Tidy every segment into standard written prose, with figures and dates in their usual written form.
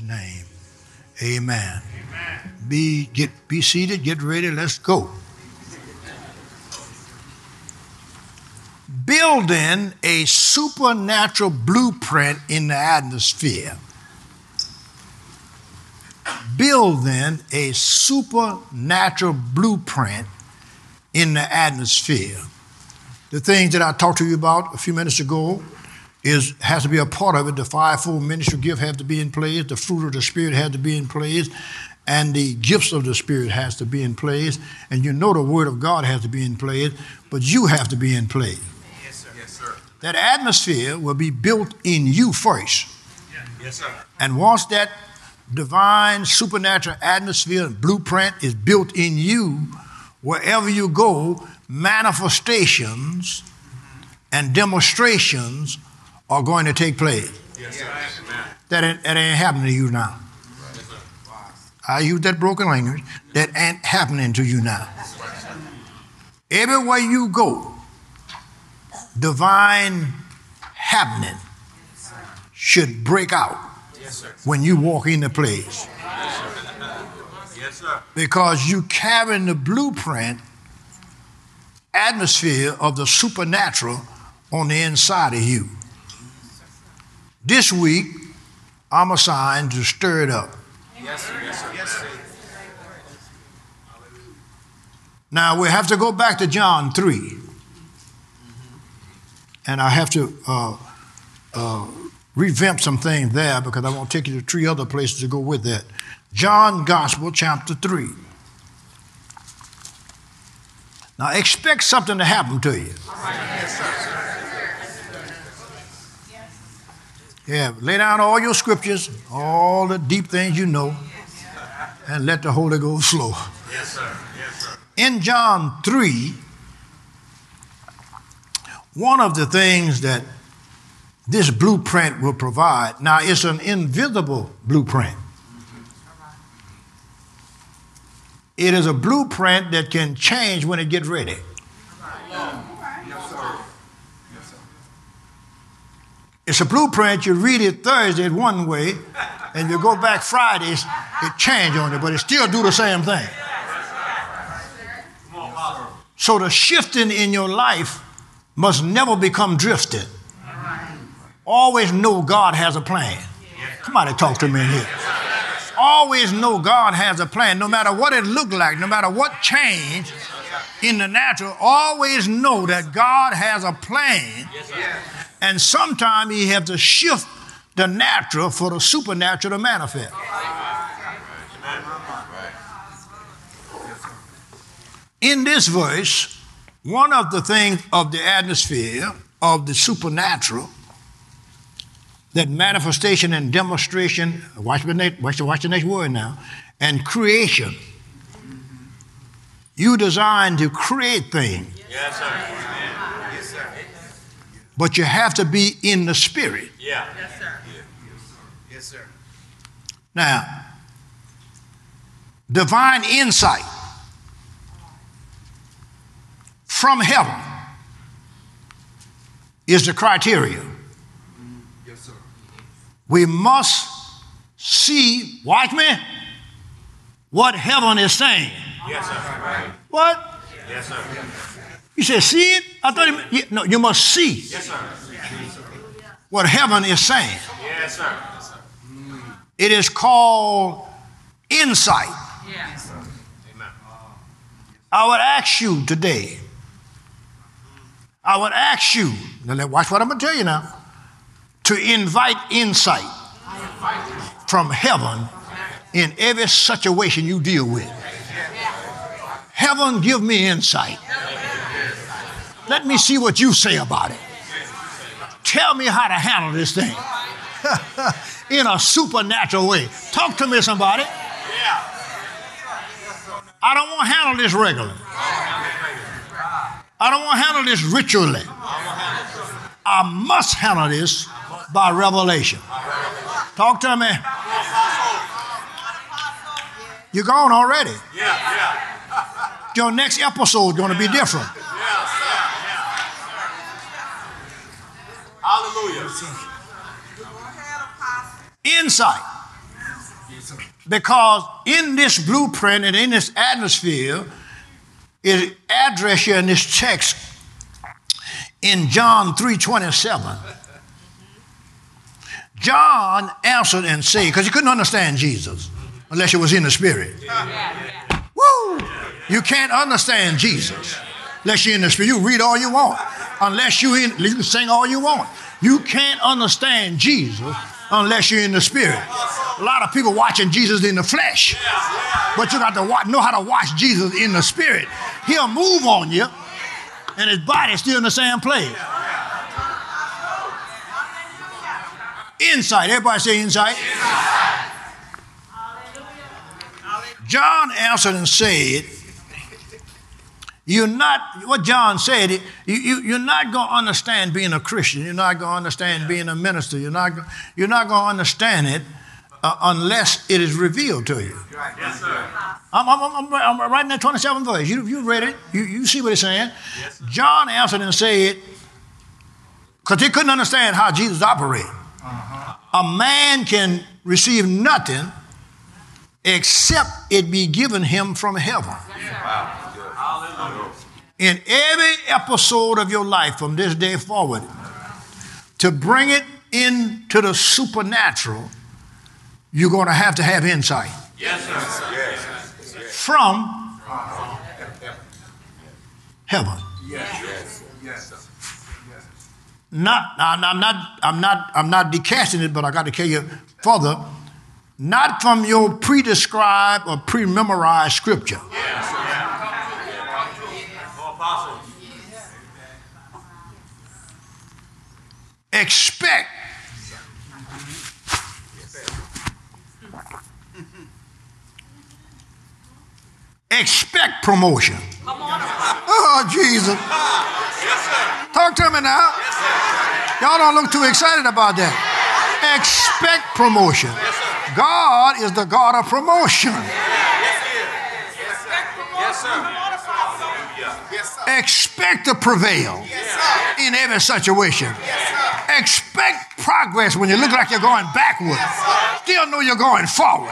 name. Amen. Be seated, get ready, let's go. Building a supernatural blueprint in the atmosphere. Building a supernatural blueprint in the atmosphere. The things that I talked to you about a few minutes ago has to be a part of it. The fivefold ministry gift has to be in place. The fruit of the Spirit has to be in place. And the gifts of the Spirit has to be in place. And you know the Word of God has to be in place, but you have to be in place. Yes, sir. Yes, sir. That atmosphere will be built in you first. Yes, sir. And once that divine supernatural atmosphere and blueprint is built in you, wherever you go, manifestations and demonstrations are going to take place. Yes, sir. That ain't happening to you now. I use that broken language. That ain't happening to you now. Everywhere you go, divine happening should break out when you walk in the place. Yes, sir. Because you carry the blueprint atmosphere of the supernatural on the inside of you. This week, I'm assigned to stir it up. Yes, sir. Yes, sir. Yes, sir. Now, we have to go back to John 3. And I have to revamp some things there because I want to take you to 3 other places to go with that. John Gospel, chapter 3. Now, expect something to happen to you. Yeah, lay down all your scriptures, all the deep things you know, and let the Holy Ghost flow. Yes, sir. Yes, sir. In John 3, one of the things that this blueprint will provide, now it's an invisible blueprint. It is a blueprint that can change when it gets ready. It's a blueprint, you read it Thursday one way, and you go back Fridays, it change on it, but it still do the same thing. So the shifting in your life must never become drifted. Always know God has a plan. Somebody talk to me in here. Always know God has a plan, no matter what it looked like, no matter what changed in the natural, always know that God has a plan. And sometimes he has to shift the natural for the supernatural to manifest. In this verse, one of the things of the atmosphere of the supernatural, that manifestation and demonstration, watch the next word now, and creation. You designed to create things. Yes, sir. Yes, sir. But you have to be in the Spirit. Yeah. Yes, sir. Yes, sir. Now, divine insight from heaven is the criteria. Yes, sir. We must see, watch me, what heaven is saying. Yes, sir. What? Yes, sir. You said see it? I thought no, you must see Yes, sir. what heaven is saying. Yes, sir. It is called insight. Yes. Amen. I would ask you today, now watch what I'm going to tell you now, to invite insight from heaven in every situation you deal with. Heaven, give me insight. Let me see what you say about it. Tell me how to handle this thing in a supernatural way. Talk to me, somebody. I don't want to handle this regularly. I don't want to handle this ritually. I must handle this by revelation. Talk to me. You're gone already. Your next episode is going to be different. Hallelujah. Insight. Because in this blueprint and in this atmosphere, it address you in this text in John 3:27. John answered and said, because you couldn't understand Jesus unless you was in the Spirit. Woo! You can't understand Jesus unless you're in the Spirit. You read all you want. Unless you can sing all you want. You can't understand Jesus unless you're in the Spirit. A lot of people watching Jesus in the flesh, but you got to know how to watch Jesus in the Spirit. He'll move on you, and his body's still in the same place. Insight. Everybody say insight. John answered and said, what John said, you're not going to understand being a Christian. You're not going to understand being a minister. You're not going to understand it unless it is revealed to you. Yes, sir. I'm writing that 27th verse. You read it. You see what it's saying. Yes, John answered and said, because he couldn't understand how Jesus operated. A man can receive nothing except it be given him from heaven. Wow. In every episode of your life from this day forward, to bring it into the supernatural, you're going to have insight. Yes, sir. Yes. From heaven. Yes. I'm not decasting it, but I got to tell you further. Not from your pre-described or pre-memorized scripture. Yes. Expect promotion. Oh, Jesus. Yes, sir. Talk to me now. Yes, sir. Y'all don't look too excited about that. Expect promotion. Yes, sir. God is the God of promotion. Yes, he is. Yes, sir. Yes, sir. Expect to prevail in every situation. Expect progress when you look like you're going backward. Still know you're going forward.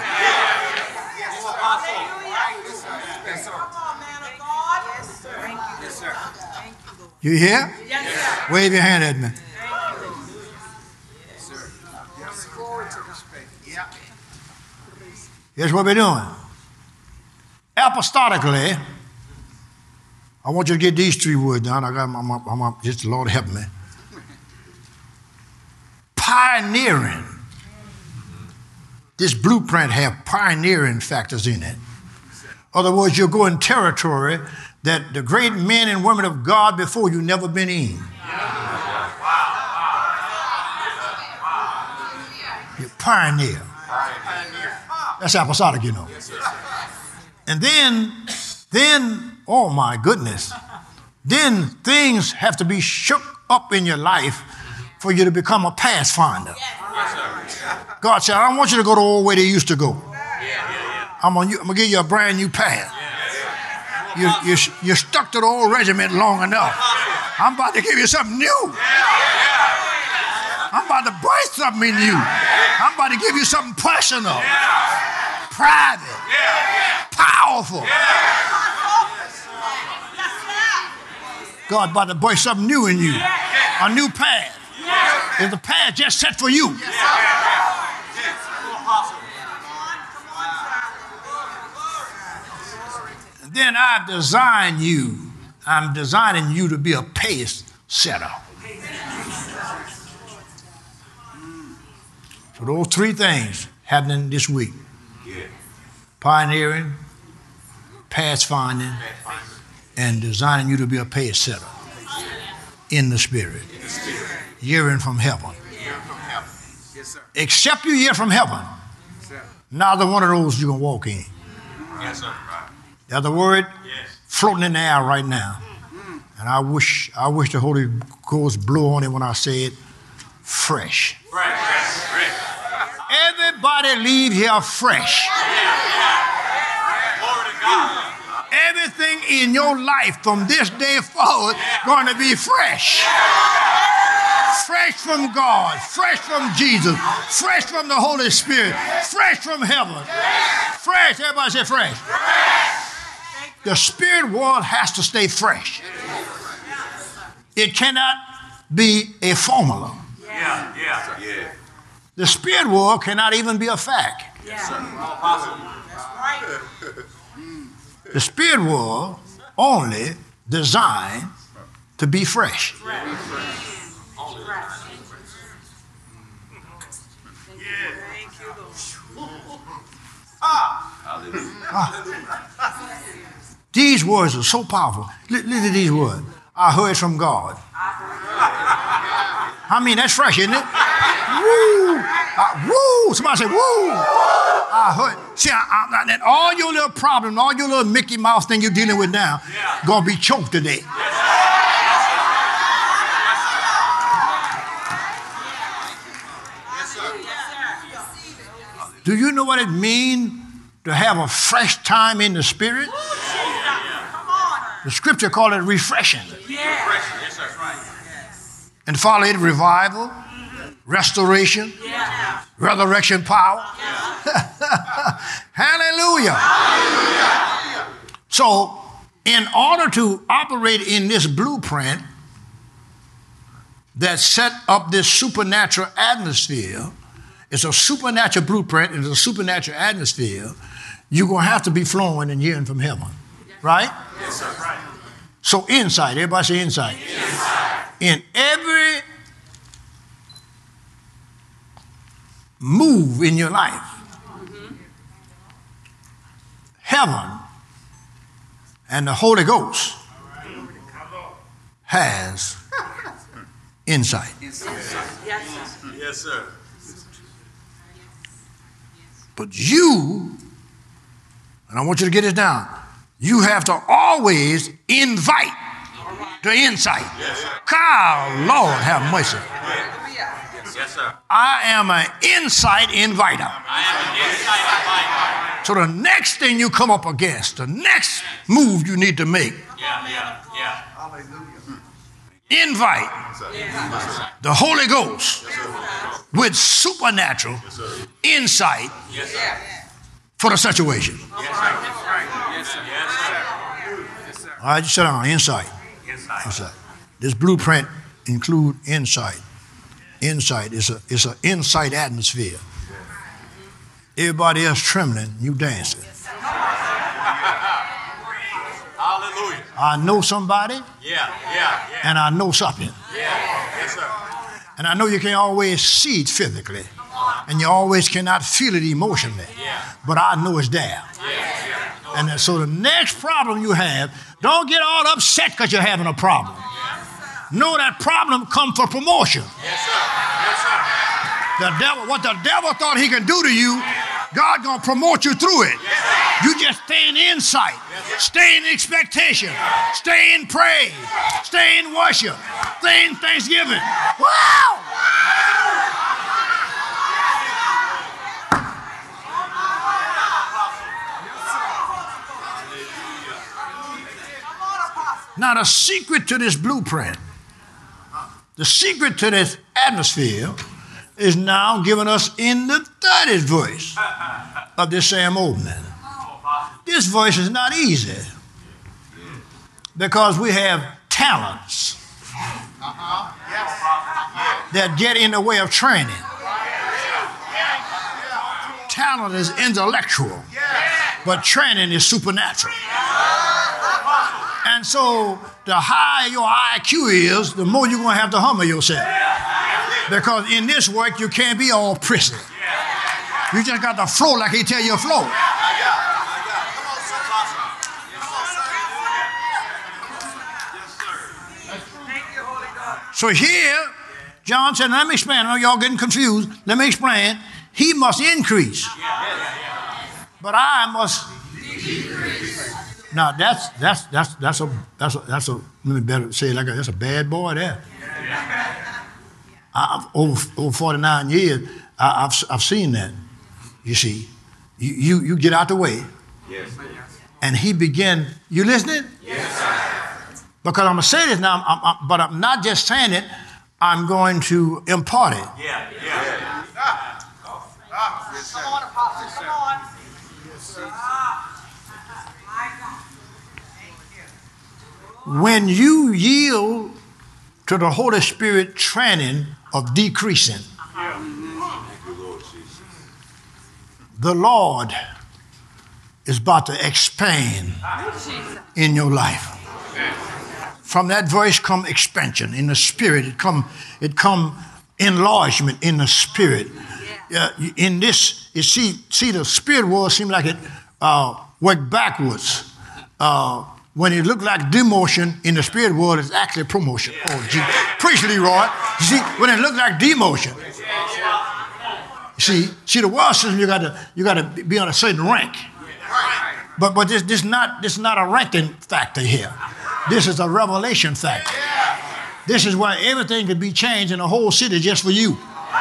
You hear? Yes, sir. Wave your hand at me. Here's what we're doing. Apostolically, I want you to get these three words down. I'm just the Lord help me. Pioneering. This blueprint have pioneering factors in it. In other words, you're going territory that the great men and women of God before you never been in. You pioneer. That's apostolic, you know. And then, oh my goodness, then things have to be shook up in your life for you to become a pathfinder. God said, I don't want you to go the old way they used to go. I'm gonna give you a brand new path. You're stuck to the old regiment long enough. I'm about to give you something new. I'm about to birth something in you. I'm about to give you something personal, private, powerful. God about to birth something new in you, a new path. Is the path just set for you? Then I've designed you. I'm designing you to be a pace setter. So those three things happening this week. Pioneering, pathfinding, and designing you to be a pace setter in the Spirit. Hearing from heaven. Except you hear from heaven, neither one of those you can walk in. Yes, sir. The other word, floating in the air right now. And I wish the Holy Ghost blew on it when I said fresh. Everybody leave here fresh. Everything in your life from this day forward going to be fresh. Fresh from God, fresh from Jesus, fresh from the Holy Spirit, fresh from heaven. Fresh, everybody say fresh. The spirit world has to stay fresh. It cannot be a formula. The spirit world cannot even be a fact. The spirit world only designed to be fresh. These words are so powerful. Listen to these words. I heard from God. I mean, that's fresh, isn't it? Woo! Woo! Somebody say, woo! I heard. See, and all your little problems, all your little Mickey Mouse thing you're dealing with now, going to be choked today. Do you know what it means to have a fresh time in the spirit? The scripture called it refreshing. And follow it revival, restoration, resurrection power. Hallelujah. So, in order to operate in this blueprint that set up this supernatural atmosphere, it's a supernatural blueprint, it's a supernatural atmosphere, you're going to have to be flowing and hearing from heaven. Right? Yes, sir. Right. So insight, everybody say insight. In every move in your life, heaven and the Holy Ghost has insight. Yes, sir. But you, and I want you to get this down, you have to always invite the insight. Yes, sir. God, Lord, have mercy. Yes, sir. I am an insight inviter. I am an insight inviter. So the next thing you come up against, the next move you need to make, invite the Holy Ghost with supernatural insight for the situation. All right, just sit down. Insight. This blueprint include insight. Insight is an insight atmosphere. Everybody else trembling, you dancing. Hallelujah. I know somebody, Yeah. and I know something. Yes, sir. And I know you can't always see it physically, and you always cannot feel it emotionally, but I know it's there. And so the next problem you have, don't get all upset because you're having a problem. Know that problem comes for promotion. Yes, sir. Yes, sir. What the devil thought he can do to you, God gonna promote you through it. You just stay in insight, stay in expectation, stay in praise, stay in worship, stay in thanksgiving. Wow! Now the secret to this blueprint, the secret to this atmosphere is now given us in the 30th verse of this same opening. This verse is not easy because we have talents that get in the way of training. Talent is intellectual, but training is supernatural. And so the higher your IQ is, the more you're going to have to humble yourself. Because in this work, you can't be all prissy. You just got to flow like he tell you to flow. So here, John said, let me explain. I know y'all getting confused. Let me explain. He must increase, but I must decrease. Now that's a let me better say it like that. That's a bad boy there. I've over 49 years, I've seen that. You see, you get out the way, and he began. You listening? Yes, sir. Because I'm gonna say this now, but I'm not just saying it. I'm going to impart it. Yeah, yeah. Come on, Apostle, come on. When you yield to the Holy Spirit training of decreasing, the Lord is about to expand in your life. From that voice come expansion in the spirit. It come enlargement in the spirit. In this, you see the spirit world seems like it worked backwards. When it looked like demotion in the spirit world, it's actually promotion. Oh, gee. Preach, Leroy. You see, when it looked like demotion, see the world system, you got to be on a certain rank. But this not a ranking factor here. This is a revelation factor. This is why everything could be changed in the whole city just for you.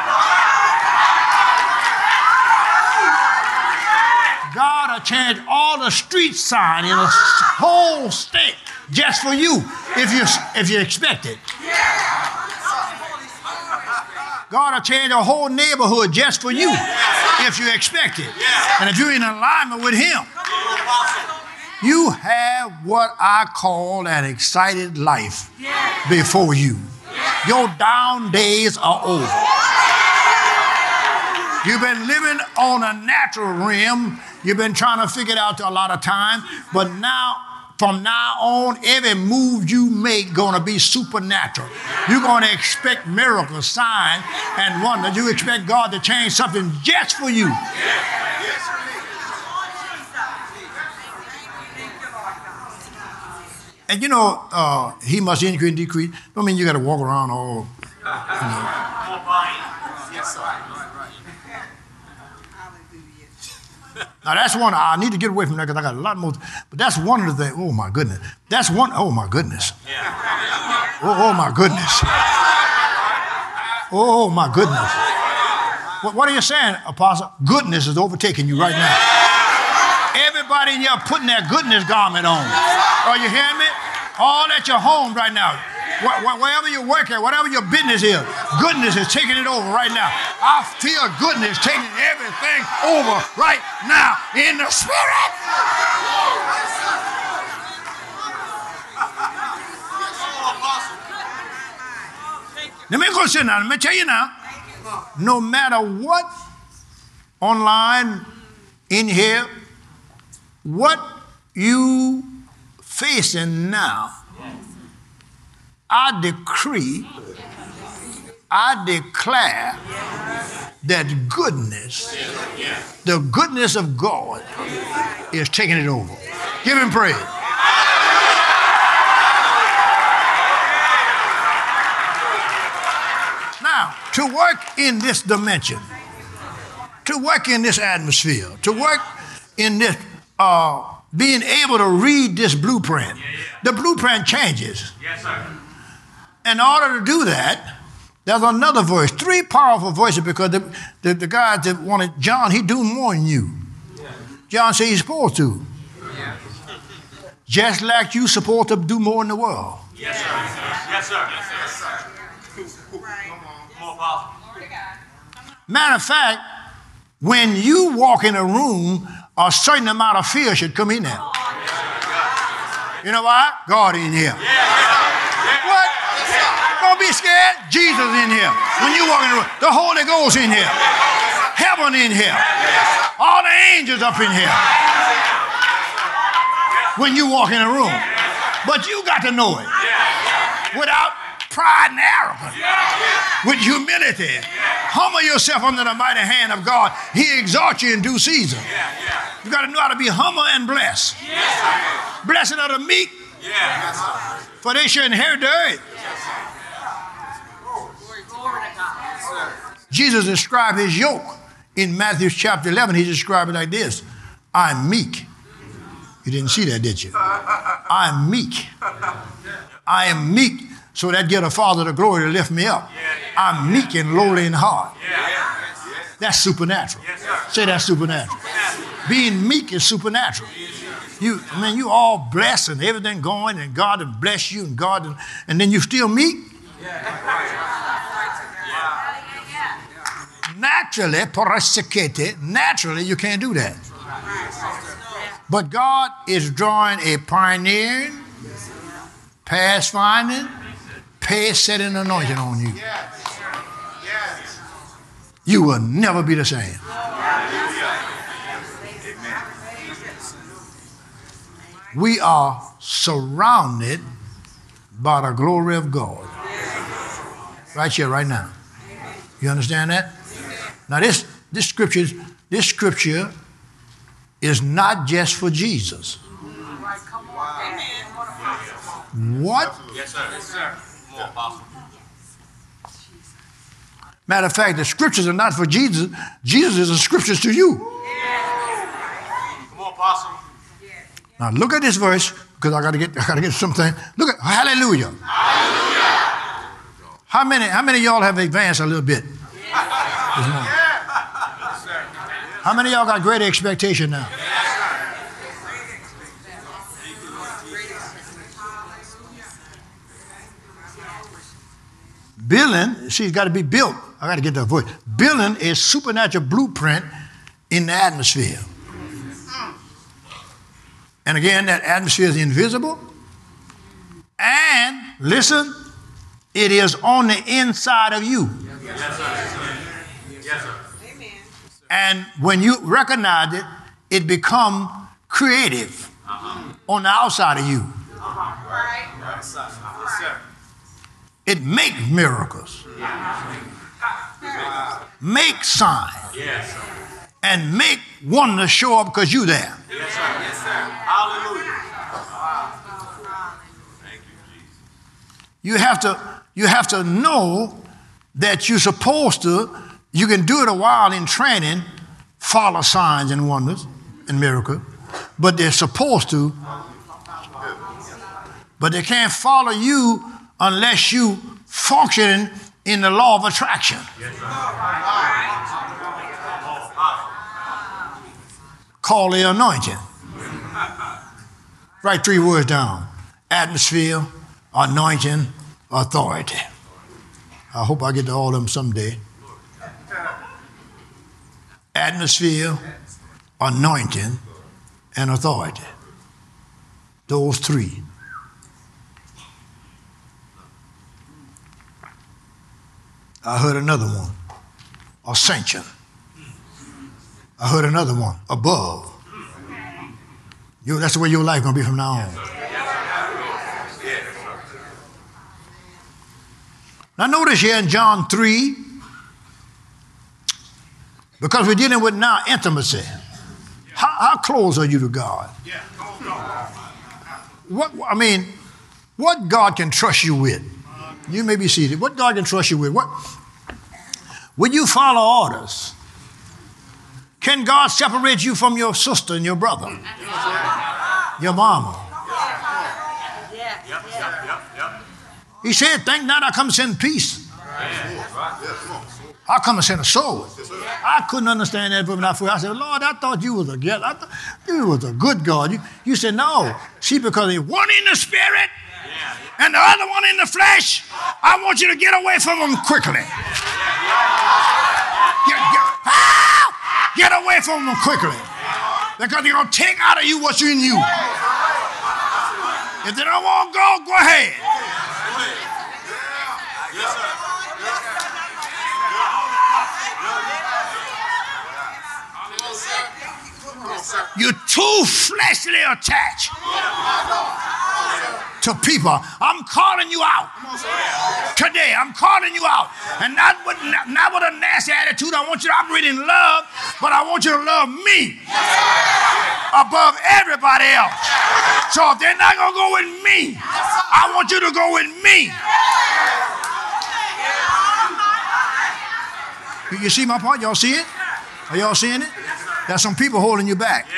God will change all the street sign in the whole state just for you if you expect it. God will change the whole neighborhood just for you if you expect it. And if you're in alignment with Him, you have what I call an excited life before you. Your down days are over. You've been living on a natural realm. You've been trying to figure it out a lot of time. But now, from now on, every move you make going to be supernatural. You're going to expect miracles, signs, and wonders. You expect God to change something just for you. And you know, He must increase and decrease. Don't mean you got to walk around all, Now that's one, I need to get away from that because I got a lot more, but that's one of the things, oh my goodness. That's one, oh my goodness. Oh my goodness. Oh my goodness. What are you saying, Apostle? Goodness is overtaking you right now. Everybody in here putting their goodness garment on. Are you hearing me? All at your home right now. Wherever you work at, whatever your business is, goodness is taking it over right now. I feel goodness taking everything over right now in the spirit. Let me go sit down. Let me tell you now. No matter what, online, in here, what you facing now, I decree, I declare that goodness, the goodness of God is taking it over. Give Him praise. Now, to work in this dimension, to work in this atmosphere, to work in this, being able to read this blueprint, the blueprint changes. Yes, sir. In order to do that, there's another voice, three powerful voices, because the guy that wanted John, he doing more than you. John said he's supposed to. Just like you supposed to do more in the world. Yes, sir. Yes, sir. Yes, sir. Come on, Matter of fact, when you walk in a room, a certain amount of fear should come in there. You know why? God in here. What? Don't be scared. Jesus in here. When you walk in the room, the Holy Ghost in here. Heaven in here. All the angels up in here. When you walk in a room. But you got to know it. Without pride and arrogance. With humility. Humble yourself under the mighty hand of God. He exalts you in due season. You got to know how to be humble and blessed. Blessed are the meek. For they shall inherit the earth. Jesus described His yoke in Matthew chapter 11. He described it like this. I'm meek. You didn't see that, did you? I'm meek. I am meek, so that give the Father the glory to lift me up. I'm meek and lowly in heart. That's supernatural. Say that's supernatural. Being meek is supernatural. You all blessed and everything going, and God will bless you, and then you still meek. naturally you can't do that. But God is drawing a pioneering, pathfinding, pace-setting anointing on you. You will never be the same. We are surrounded by the glory of God. Right here, right now. You understand that? Now this scripture is not just for Jesus. What? Yes, sir. Yes, sir. Come on, Apostle. Matter of fact, the scriptures are not for Jesus. Jesus is the scriptures to you. Come on, Apostle. Now look at this verse, because I gotta get something. Look at hallelujah. Hallelujah. How many of y'all have advanced a little bit? How many of y'all got greater expectation now? Building, see, it's got to be built. I got to get that voice. Building is supernatural blueprint in the atmosphere. And again, that atmosphere is invisible. And listen, it is on the inside of you. Yes, sir. Yes, sir. And when you recognize it, it becomes creative on the outside of you. Yes, sir. It makes miracles, make signs, Yes, sir. and make wonders show up because you're there. Yes, sir. Yes, sir. Hallelujah. Thank you, Jesus. You have to know that you're supposed to. You can do it a while in training, follow signs and wonders and miracles, but they're supposed to. But they can't follow you unless you function in the law of attraction. Call the anointing. Write 3 words down. Atmosphere, anointing, authority. I hope I get to all of them someday. Atmosphere, anointing, and authority. Those 3. I heard another one, ascension. I heard another one, above. That's the way your life is going to be from now on. Now notice here in John 3, because we're dealing with now intimacy. How close are you to God? What God can trust you with? You may be seated. What God can trust you with? Will you follow orders? Can God separate you from your sister and your brother? Your mama? He said, think not I come to send peace. I come to send a sword. I couldn't understand that from that. I said, Lord, I thought you was a good God. You said, no. See, because there's one in the spirit and the other one in the flesh, I want you to get away from them quickly. Get away from them quickly. Because they're going to take out of you what's in you. If they don't want to go ahead. Yes, sir. You're too fleshly attached to people. I'm calling you out today. I'm calling you out, and not with a nasty attitude. I want you to operate in love, but I want you to love me above everybody else. So if they're not gonna go with me, I want you to go with me. You see my part? Y'all see it? Are y'all seeing it? There's some people holding you back.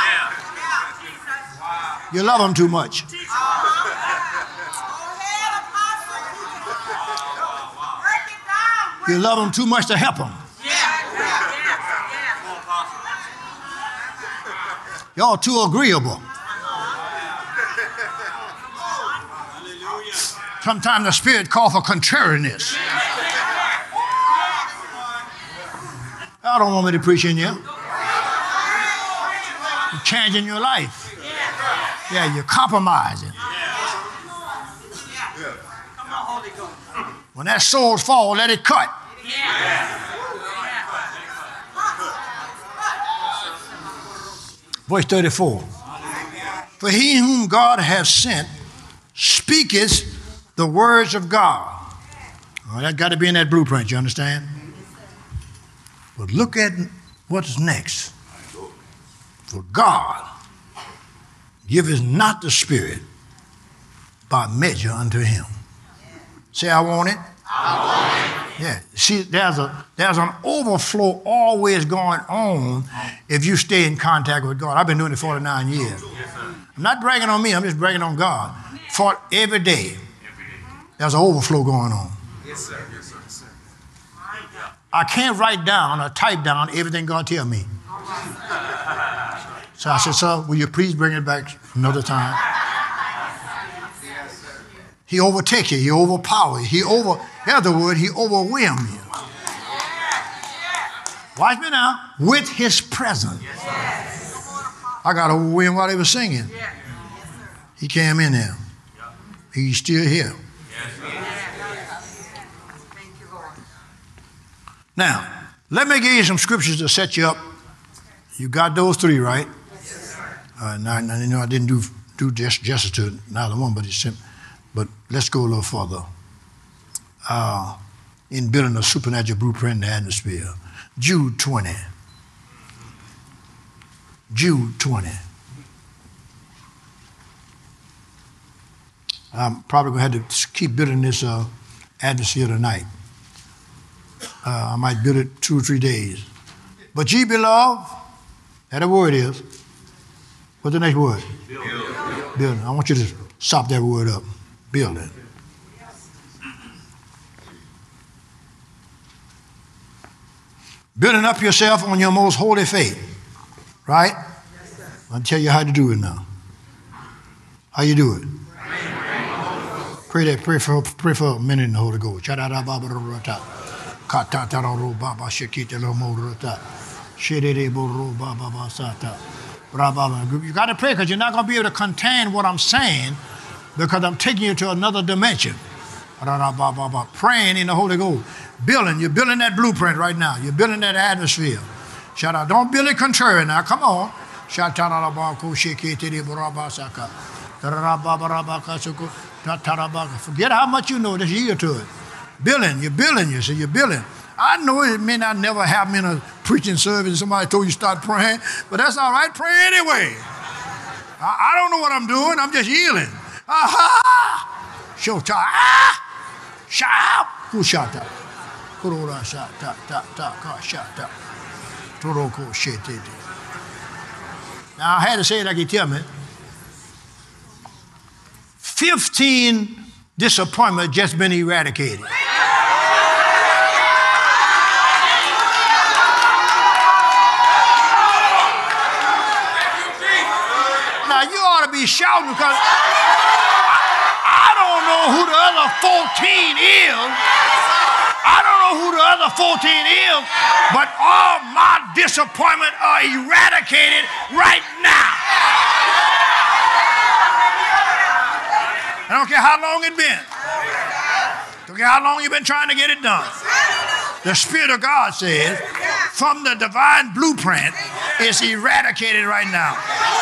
You love them too much. You love them too much to help them. Y'all too agreeable. Sometimes the Spirit calls for contrariness. Y'all don't want me to preach in here. You're changing your life. Yeah, you're compromising. When that sword falls, let it cut. Verse 34. For he whom God hath sent speaketh the words of God. Oh, that got to be in that blueprint, you understand? But look at what's next. For God giveth not the Spirit by measure unto him. Say, I want it. I want it. Yeah. See, there's an overflow always going on if you stay in contact with God. I've been doing it 49 years. I'm not bragging on me. I'm just bragging on God. For every day, there's an overflow going on. Yes, sir. Yes, sir. Yes, sir. I can't write down or type down everything God tell me. So I said, sir, will you please bring it back another time? He overtake you. He overpower you. In other words, he overwhelm you. Watch me now. With his presence. I got overwhelmed while they were singing. He came in there. He's still here. Now, let me give you some scriptures to set you up. You got those three, right? Now, you know, I didn't do justice to neither one, but it's simple. But let's go a little further. In building a supernatural blueprint in the atmosphere. Jude 20. Jude 20. I'm probably going to have to keep building this atmosphere tonight. I might build it 2 or 3 days. But ye beloved, that the word is. What's the next word? Building. I want you to stop that word up. Building. Building up yourself on your most holy faith. Right? I'll tell you how to do it now. How you do it? Pray for a minute in the Holy Ghost. You got to pray because you're not going to be able to contain what I'm saying because I'm taking you to another dimension. Praying in the Holy Ghost. Building. You're building that blueprint right now. You're building that atmosphere. Shout out. Don't build it contrary now. Come on. Forget how much you know. Just yield to it. Building. You're building. You see, you're building. I know it may not never happen in a preaching service and somebody told you start praying, but that's all right. Pray anyway. I don't know what I'm doing. I'm just yielding. Aha! Shota. Ah! Shout. Who shot that? Kurora shot. Ta shot that. Toroko shit. Now I had to say it like he tell me. 15 disappointments just been eradicated. Now you ought to be shouting because I don't know who the other 14 is. I don't know who the other 14 is, but all my disappointments are eradicated right now. I don't care how long it's been. I don't care how long you've been trying to get it done. The Spirit of God says, from the divine blueprint, it's eradicated right now.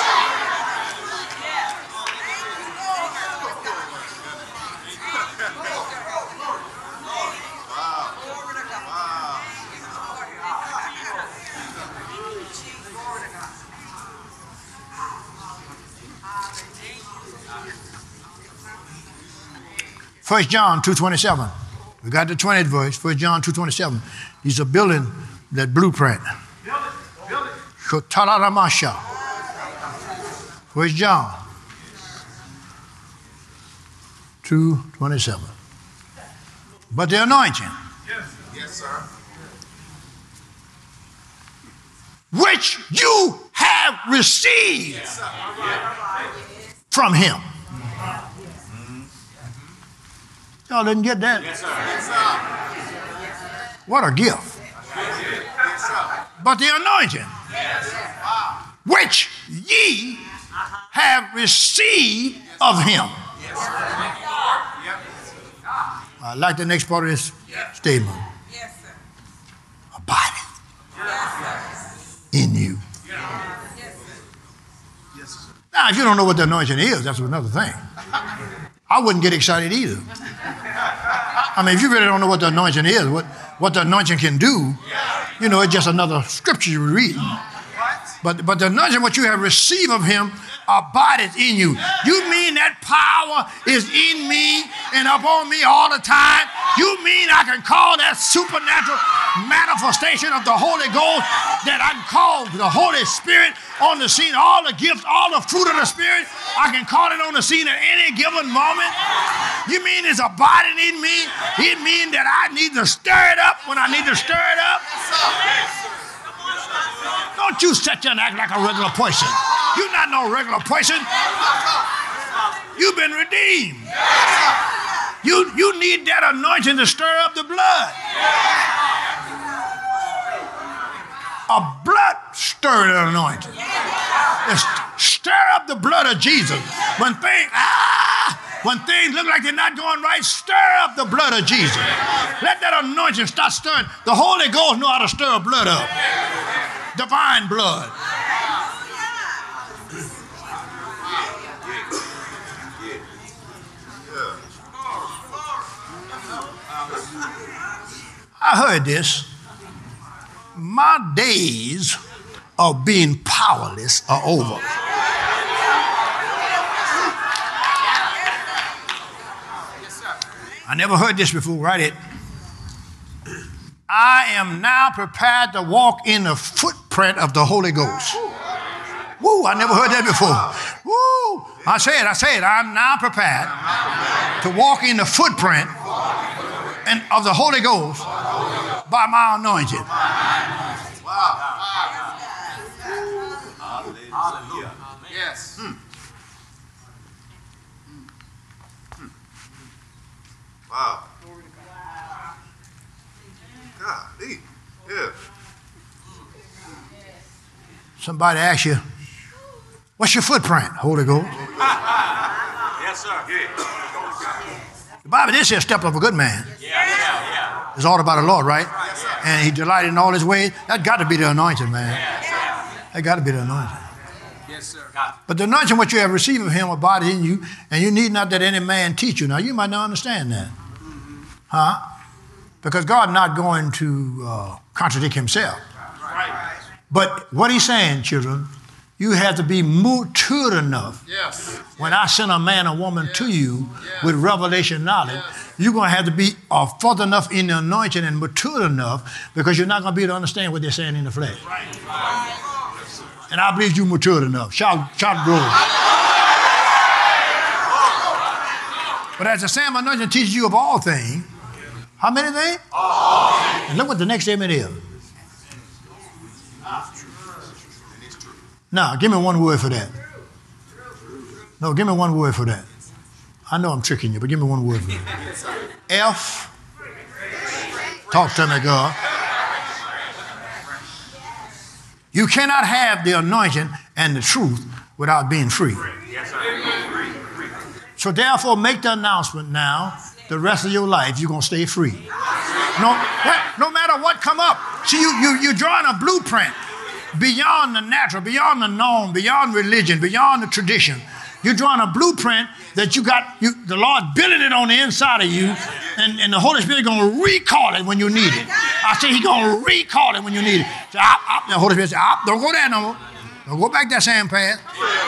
First John 2:27. We got the 20th verse. First John 2:27. He's a building that blueprint. Build it. First John 2:27. But the anointing. Yes, sir. Which you have received from him. Y'all didn't get that? Yes, sir. Yes, sir. What a gift. but the anointing, which ye have received of him. I like the next part of this statement. Abideth in you. Now, if you don't know what the anointing is, that's another thing. I wouldn't get excited either. I mean, if you really don't know what the anointing is, what the anointing can do, you know, it's just another scripture you read. But the anointing, what you have received of him, abideth in you. You mean that power is in me and upon me all the time? You mean I can call that supernatural manifestation of the Holy Ghost, that I can call the Holy Spirit on the scene, all the gifts, all the fruit of the Spirit, I can call it on the scene at any given moment? You mean it's abiding in me? It means that I need to stir it up when I need to stir it up? Don't you sit there and act like a regular person. You're not no regular person. You've been redeemed. You need that anointing to stir up the blood. A blood stirring anointing. Stir up the blood of Jesus. When things look like they're not going right, stir up the blood of Jesus. Let that anointing start stirring. The Holy Ghost know how to stir blood up. Divine blood. I heard this. My days of being powerless are over. I never heard this before. Write it. I am now prepared to walk in the footprint of the Holy Ghost. Woo, I never heard that before. Woo, I said, I'm now prepared to walk in the footprint of the Holy Ghost by my anointing. Hallelujah. Yes. Wow. Golly. Yeah. Somebody asks you, what's your footprint, Holy Ghost? Yes, sir. The Bible did say a step of a good man. Yeah. It's all about the Lord, right? And he delighted in all his ways. That's got to be the anointing, man. That got to be the anointing. Yes, sir. But the anointing what you have received of him abideth in you, and you need not that any man teach you. Now, you might not understand that. Huh? Because God's not going to contradict himself. Right. But what he's saying, children, you have to be matured enough. Yes. When I send a man or woman to you with revelation knowledge, you're going to have to be further enough in the anointing and matured enough, because you're not going to be able to understand what they're saying in the flesh. And I believe you're matured enough. Shout glory. But as the same anointing teaches you of all things, how many things? And look what the next statement is. Now, give me one word for that. No, give me one word for that. I know I'm tricking you, but give me one word for that. F. Talk to me, God. You cannot have the anointing and the truth without being free. Yes, sir. So therefore, make the announcement now. The rest of your life, you're going to stay free. No matter what come up. See, you're drawing a blueprint beyond the natural, beyond the norm, beyond religion, beyond the tradition. You're drawing a blueprint that the Lord building it on the inside of you, and the Holy Spirit is going to recall it when you need it. I say he's going to recall it when you need it. So, the Holy Spirit says, don't go there no more. Don't go back that same path.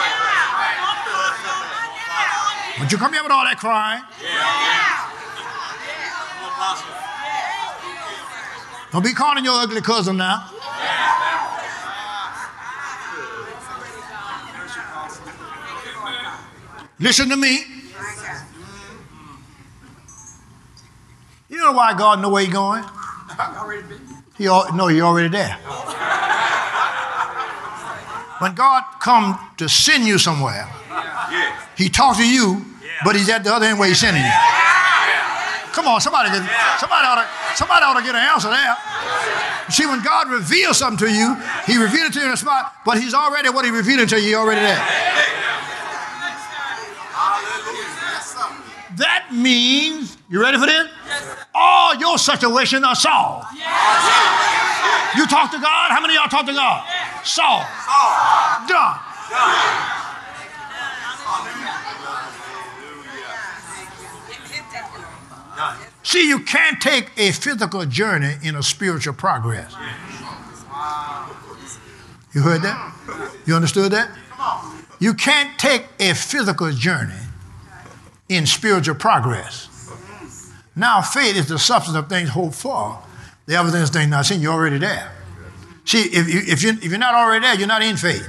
Don't you come here with all that crying. Don't be calling your ugly cousin now. Listen to me. You know why God know where he's going? He already there. When God come to send you somewhere, he talks to you, but he's at the other end where he's sending you. Come on, somebody ought to get an answer there. See, when God reveals something to you, he revealed it to you in a spot, but he's already what he revealed it to you, already there. That means, you ready for this? All your situations are solved. You talk to God? How many of y'all talk to God? Solved. Done. See, you can't take a physical journey in a spiritual progress. You heard that? You understood that? You can't take a physical journey in spiritual progress. Now, faith is the substance of things hoped for, the evidence of things not seen. You're already there. See, if you're not already there, you're not in faith.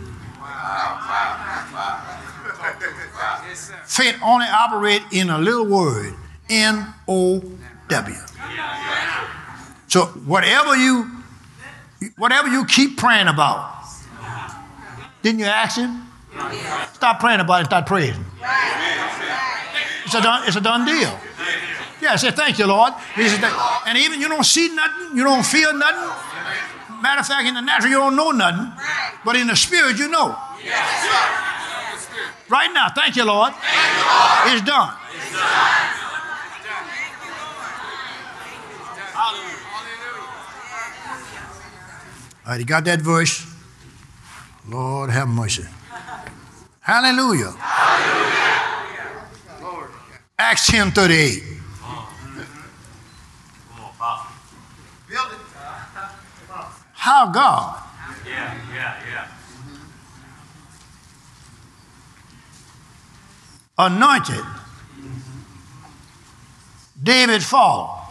Faith only operates in a little word, N-O-W. So whatever you keep praying about, didn't you ask him? Stop praying about it, start praising. It's a done deal. Yeah, say thank you, Lord. And even you don't see nothing, you don't feel nothing. Matter of fact, in the natural you don't know nothing, but in the spirit you know. Right now, thank you, Lord. It's done. All right, you got that verse? Lord have mercy. Hallelujah. Acts 10:38. How God anointed David fall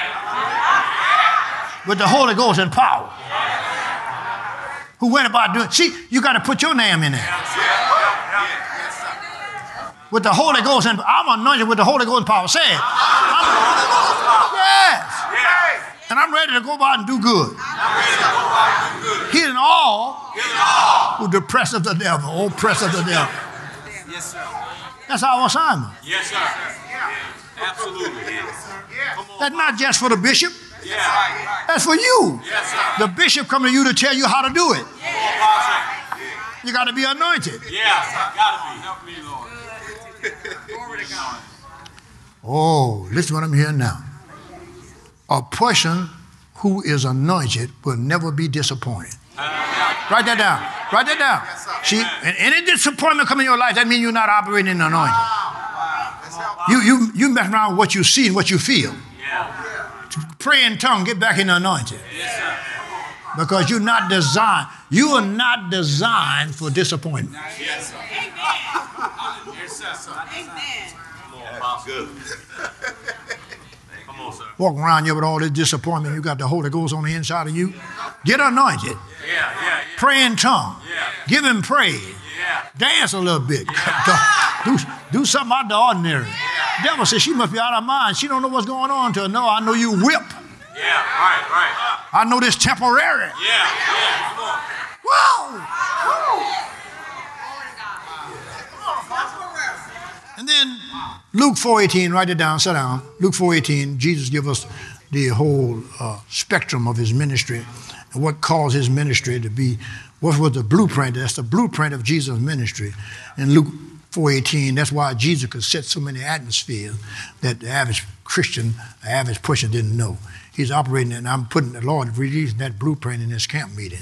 with the Holy Ghost and power. Who went about doing, see, you got to put your name in there. With the Holy Ghost and I'm anointed with the Holy Ghost and power. Say it. Yes. And I'm ready to go about and do good. Healing all who depress of the devil, oppress of the devil. Yes, sir. That's our assignment. Yes, sir. Absolutely. That's not just for the bishop. Yeah. That's for you. Yes, sir. The bishop come to you to tell you how to do it. You got to be anointed. Yeah, got to be. Help me, Lord. Glory to God. Oh, listen to what I'm hearing now. A person who is anointed will never be disappointed. Write that down. Write that down. See, and any disappointment come in your life, that means you're not operating in the anointing. You mess around with what you see and what you feel. Pray in tongue, get back in the anointing. Because you're not designed. You are not designed for disappointment. Yes, sir. Yes, sir. Amen. Come on, Apostle. Good. Come on, sir. Walking around here with all this disappointment, you got the Holy Ghost on the inside of you. Get anointed. Yeah. Pray in tongue. Yeah. Give him praise. Yeah. Dance a little bit. Do something out of the ordinary. The devil says she must be out of her mind. She don't know what's going on to her. No, I know you whip. Yeah, right. I know this temporary. Yeah. Come on. Whoa! And then Luke 4:18, write it down, sit down. Luke 4:18, Jesus gives us the whole spectrum of his ministry and what caused his ministry to be, what was the blueprint? That's the blueprint of Jesus' ministry. In Luke 4:18, that's why Jesus could set so many atmospheres that the average Christian, the average person didn't know. He's operating, and I'm putting the Lord releasing that blueprint in this camp meeting.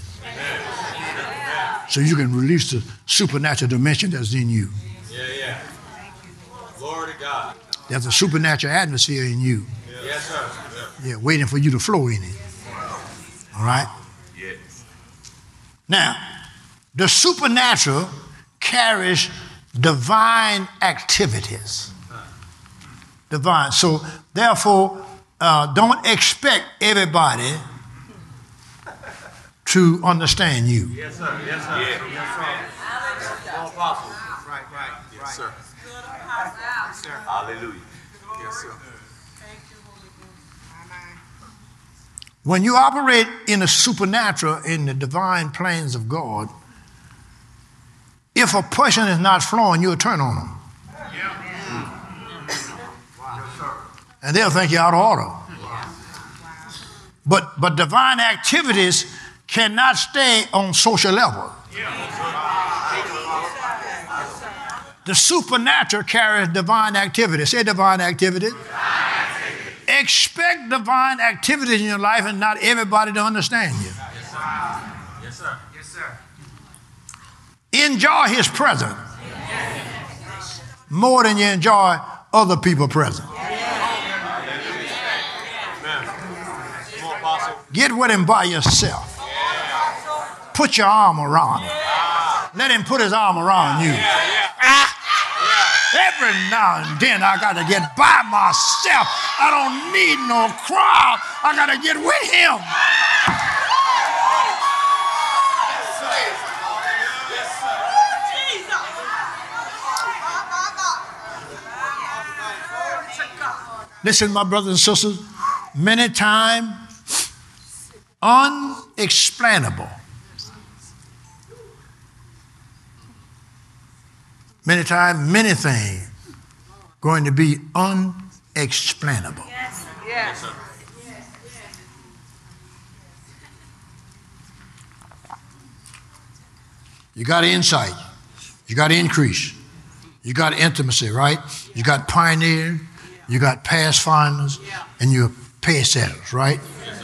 So you can release the supernatural dimension that's in you. Yeah. Glory to God. There's a supernatural atmosphere in you. Yes, sir. Yeah, waiting for you to flow in it. All right? Yes. Now, the supernatural carries divine activities. Divine. So, therefore, don't expect everybody to understand you. Yes, sir. Yes, sir. Yes, sir. Apostle. Right. Yes, sir. Yes, sir. Hallelujah. Yes, sir. When you operate in the supernatural, in the divine planes of God, if a person is not flowing, you'll turn on them. And they'll think you're out of order. But divine activities cannot stay on social level. The supernatural carries divine activity. Say divine activity. Expect divine activities in your life and not everybody to understand you. Yes, sir. Yes, sir. Yes, sir. Enjoy his presence more than you enjoy other people's presence. Get with him by yourself. Put your arm around him. Let him put his arm around you. Every now and then I got to get by myself. I don't need no crowd. I got to get with him. Listen, my brothers and sisters, many times unexplainable. Many times, many things going to be unexplainable. Yes. Yes. You got insight. You got increase. You got intimacy, right? You got pioneer. You got past finders. And you're pace setters, right?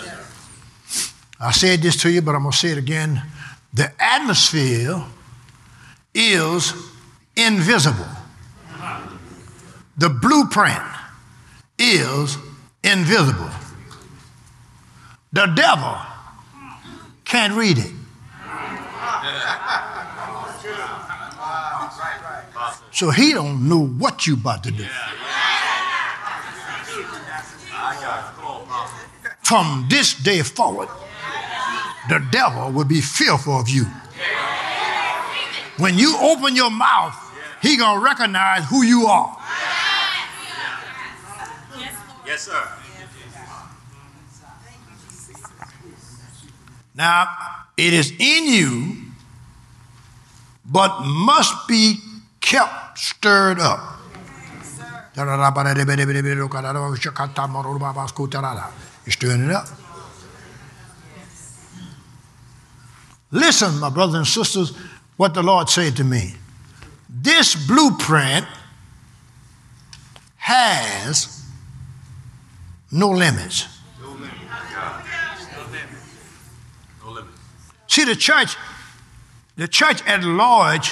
I said this to you, but I'm going to say it again. The atmosphere is invisible. The blueprint is invisible. The devil can't read it. So he don't know what you about to do. From this day forward, the devil will be fearful of you. When you open your mouth, he gonna recognize who you are. Yes, sir. Now, it is in you, but must be kept stirred up. You're stirring it up. Listen, my brothers and sisters, what the Lord said to me. This blueprint has no limits. No limits. No limits. See, the church at large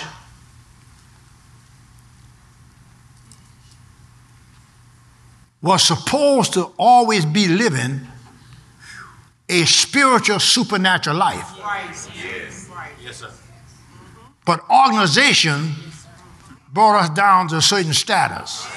was supposed to always be living a spiritual, supernatural life. Yes. Yes, sir. But organization brought us down to a certain status.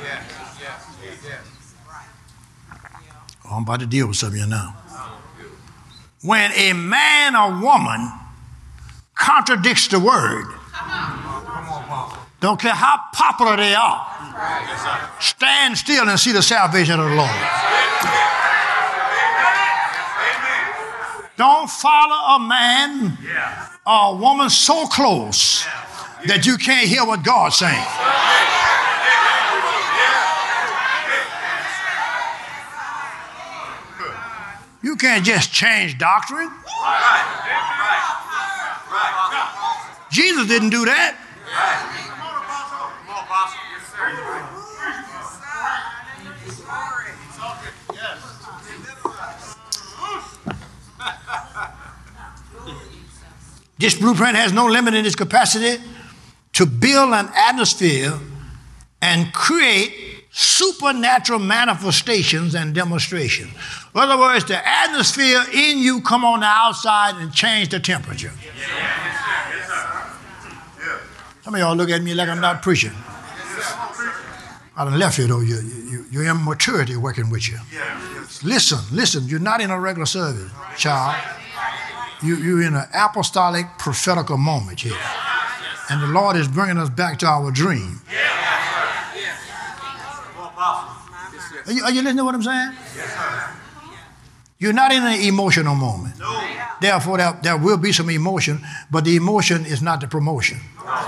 Oh, I'm about to deal with something here now. When a man or woman contradicts the word, don't care how popular they are, stand still and see the salvation of the Lord. Don't follow a man or a woman so close that you can't hear what God's saying. You can't just change doctrine. Jesus didn't do that. This blueprint has no limit in its capacity to build an atmosphere and create supernatural manifestations and demonstrations. In other words, the atmosphere in you come on the outside and change the temperature. Some of y'all look at me like I'm not preaching. I done left you though. Your immaturity working with you. Listen. You're not in a regular service, child. You're in an apostolic, prophetical moment here. And the Lord is bringing us back to our dream. Are you listening to what I'm saying? You're not in an emotional moment. Therefore, there will be some emotion, but the emotion is not the promotion.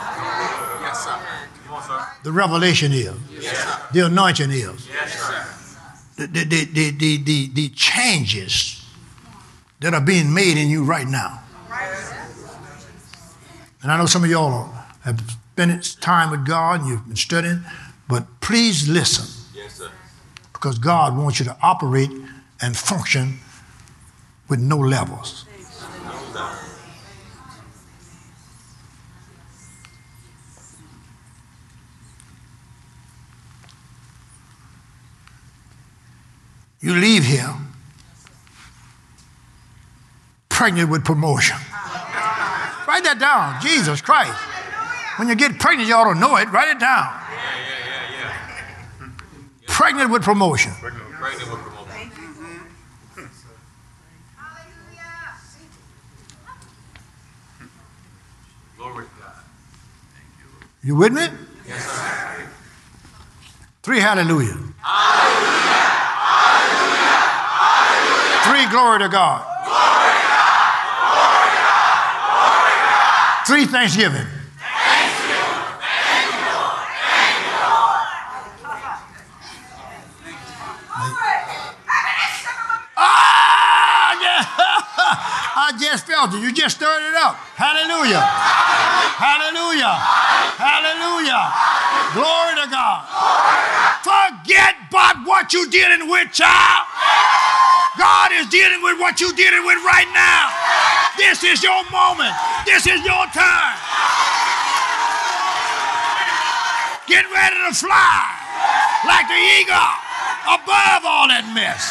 The revelation is. The anointing is. The changes that are being made in you right now. And I know some of y'all have spent time with God and you've been studying, but please listen. Yes, sir. Because God wants you to operate and function with no levels. You leave here pregnant with promotion. Write that down. Jesus Christ. When you get pregnant, you ought to know it. Write it down. Pregnant with promotion. Pregnant with promotion. Glory to God. You with me? Yes, sir. 3 hallelujah. Hallelujah. 3 glory to God. 3 thanksgiving. I just felt it. You just stirred it up. Hallelujah. Hallelujah. Hallelujah. Glory to God. Forget about what you're dealing with, child. God is dealing with what you're dealing with right now. This is your moment. This is your time. Get ready to fly like the eagle above all that mess.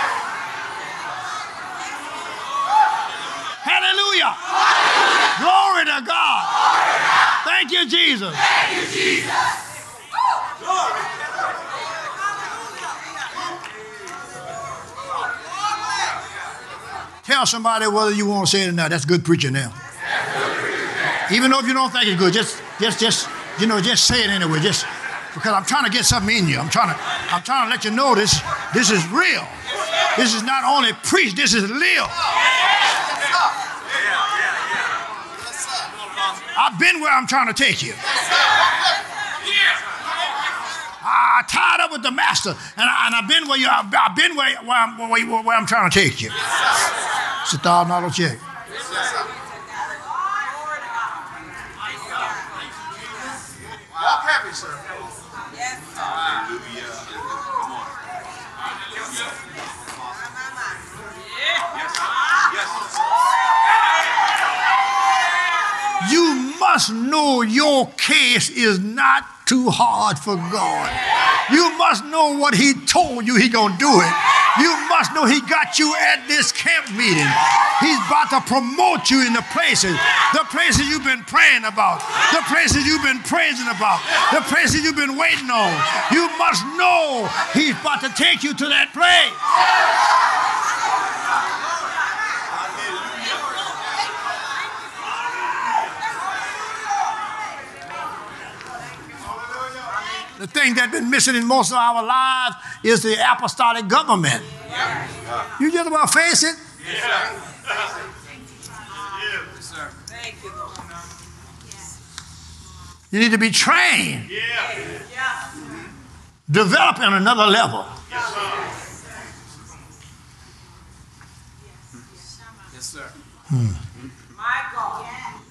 Hallelujah. Glory to God. Thank you, Jesus. Thank you, Jesus. Tell somebody whether you want to say it or not. That's good preaching now. Even though if you don't think it's good, just say it anyway. Just because I'm trying to get something in you. I'm trying to let you know this is real. This is not only preached, this is live. I've been where I'm trying to take you. I tied up with the master, and I've been where I'm trying to take you. It's $1,000 check. Walk happy, sir. You must know your case is not too hard for God. You must know what he told you he gonna do it. You must know he got you at this camp meeting. He's about to promote you in the places you've been praying about, the places you've been praising about, the places you've been waiting on. You must know he's about to take you to that place. The thing that's been missing in most of our lives is the apostolic government. You just about face it. You need to be trained. Develop on another level. Yes, sir. My God.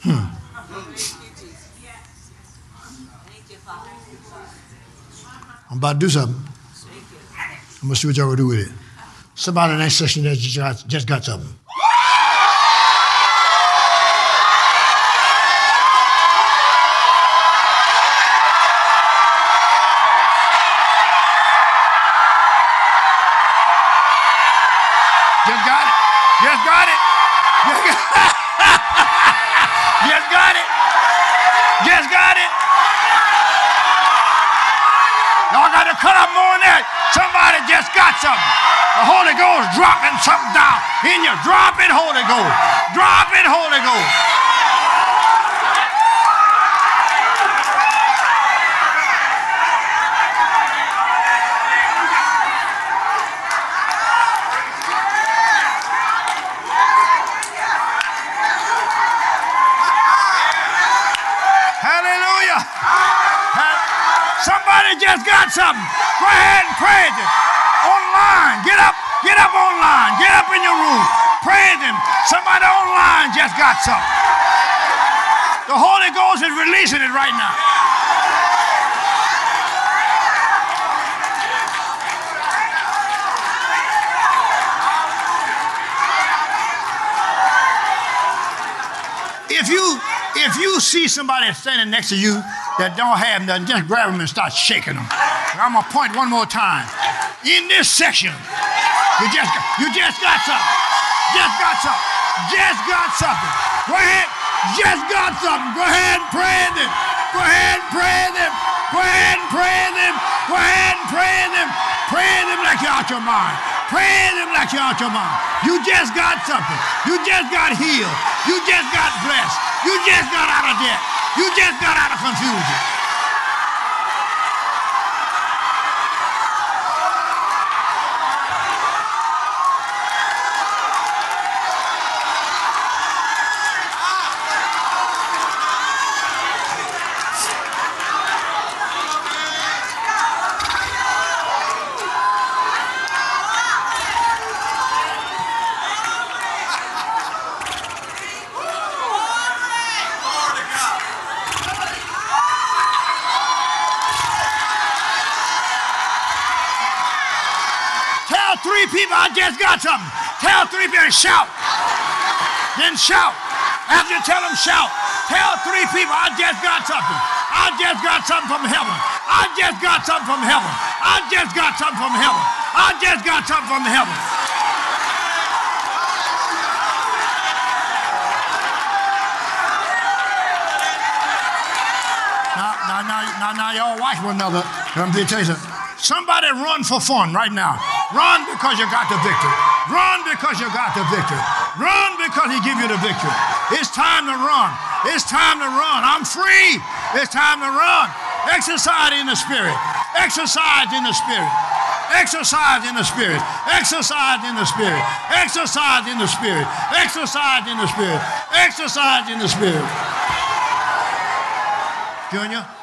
I'm about to do something. I'm going to see what y'all going to do with it. Somebody in that session that just got something. Just got it. Just got it. Just got it. Just got it. Y'all got to cut up more than that. Somebody just got something. The Holy Ghost dropping something down in you. Drop it, Holy Ghost. Drop it, Holy Ghost. Hallelujah. Somebody just got something. Go ahead and praise it. Online. Get up online. Get up in your room. Praise him. Somebody online just got something. The Holy Ghost is releasing it right now. If you see somebody standing next to you that don't have nothing, just grab them and start shaking them. I'm going to point one more time. In this section, you just got something. Just got something. Just got something. Go ahead. Just got something. Go ahead and praise him. Go ahead and praise him. Go ahead and praise him. Go ahead and praise him. Praise him like you're out your mind. Praise him like you're out your mind. You just got something. You just got healed. You just got blessed. You just got out of debt. You just got out of confusion. Three people, I just got something. Tell three people, shout. Then shout. After you tell them, shout. Tell three people, I just got something. I just got something from heaven. I just got something from heaven. I just got something from heaven. I just got something from heaven. Now, y'all watch one another. Let me tell you something. Somebody run for fun right now. Run because you got the victory. Run because you got the victory. Run because he give you the victory. It's time to run. It's time to run. I'm free. It's time to run. Exercise in the Spirit. Exercise in the Spirit. Exercise in the Spirit. Exercise in the Spirit. Exercise in the Spirit. Exercise in the Spirit. Exercise in the Spirit. Junior?